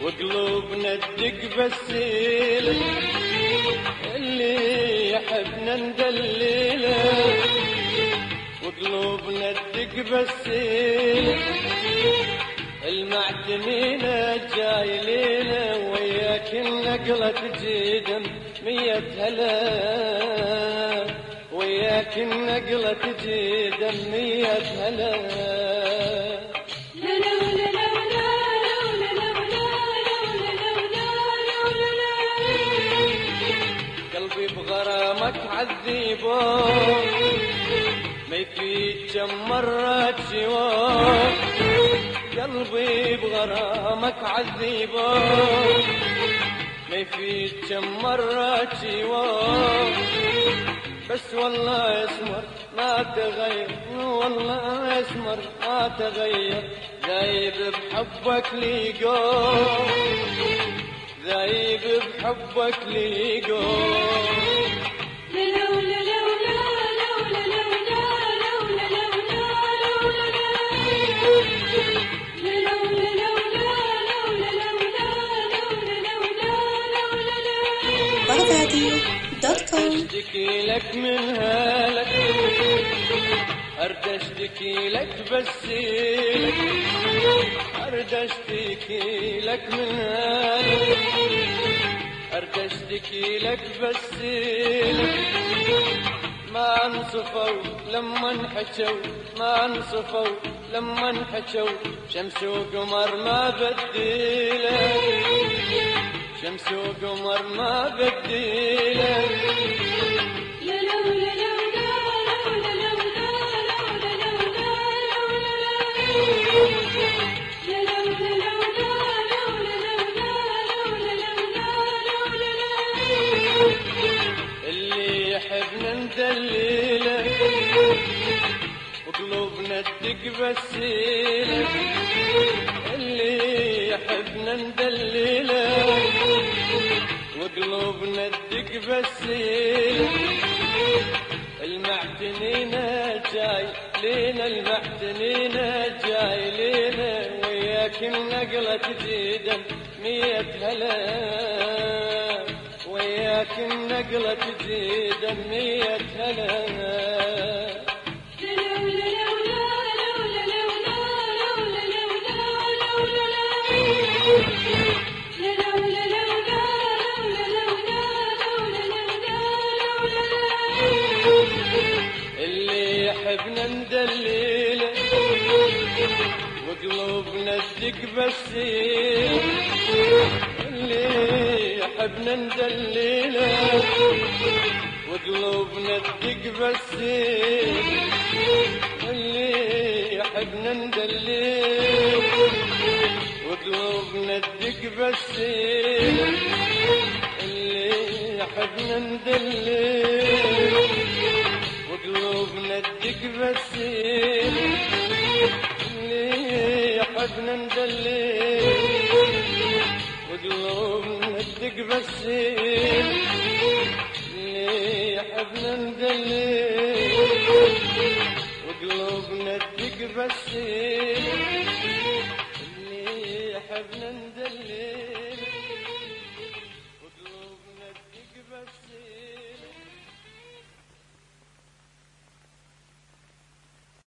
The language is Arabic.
وقلوبنا تدق بالسيل، اللي يحبنا ندلله وقلوبنا تدق بالسيل، المعتنين جاي لينا وياك النقلة تجيدم 100 هلا، وياك النقلة تجيدم 100 هلا. قلبي بغرامك عذيبه ما يفيد كم مرة جواه، قلبي بغرامك عذيبه ما يفيد كم مرة جواه، بس والله اسمر ما تغير، والله اسمر ما تغير، ذايب بحبك ليقوم، ذايب بحبك ليقوم. اشتكي لك من هالك، ارد اشتكي لك بسيلك، ارد اشتكي لك من هالك، ارد اشتكي لك بسيلك، ما انصفوا لما انحكوا، ما انصفوا لما انحكوا، شمس وقمر ما بديلك، شمس وقمر ما بديلك. اللي يحبنا ندلله وقلوبنا تدق بالسيله، اللي يحبنا ندلله وقلوبنا تدق بالسيله، المعتنين جاي لينا، المعتنين جاي لينا وياك النقلة تجيدم 100 هلا، وياك النقلة تجيدم 100 هلا. اللي يحبنا ندلله وقلوبنا تدق بالسيل، اللي يحبنا ندلله وقلوبنا تدق بالسيل، اللي يحبنا ندلله وقلوبنا تدق بالسيل، اللي يحبنا ندلله وقلوبنا تدق بالسيل، اللي يحبنا ندلله وقلوبنا تدق بالسيل، اللي يحبنا ندلله وقلوبنا تدق بالسيل، اللي يحبنا ندلله.